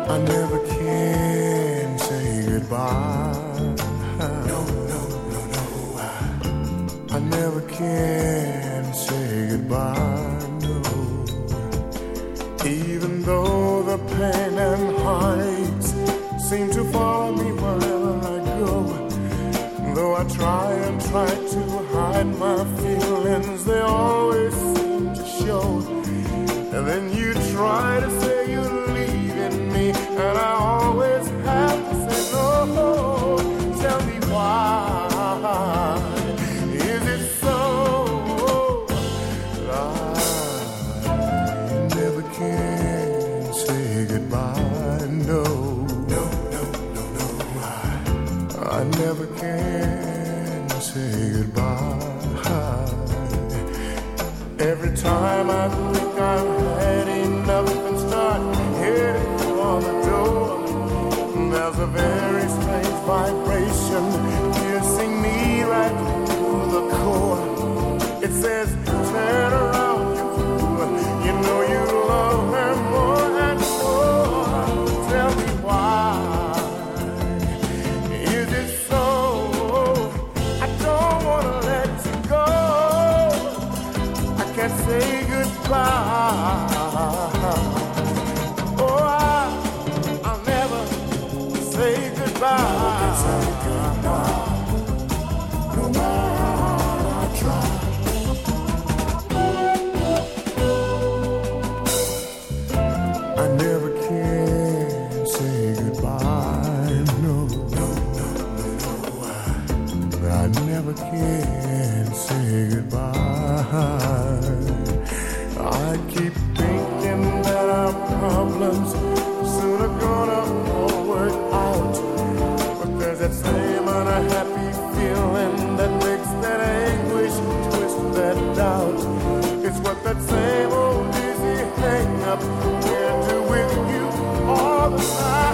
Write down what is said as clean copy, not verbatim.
I never can say goodbye. No, no, no, no. I never can say goodbye, no. Even though the pain and heartaches seem to follow me wherever I go, though I try and try to hide my feelings, they always seem to show. And then you try to say you're leaving me, and I always have to say no. Tell me why. Is it so that I never can say goodbye? No, no, no, no, no. I never can say goodbye. Every time I think I've had enough and start heading for the door, there's a very strange vibration piercing me right through the core. It says, turn around, you fool. You know you love her more and more. Tell me why. Is it so? I don't want to let you go. I can't say goodbye. Oh, I'll never say goodbye. No matter I try. I never can say goodbye. No, no, no, no, no. I never can say goodbye. I keep thinking that our problems soon are gonna all work out, but there's that same unhappy feeling that makes that anguish twist that doubt. It's what that same old dizzy hang up can do with you all the time.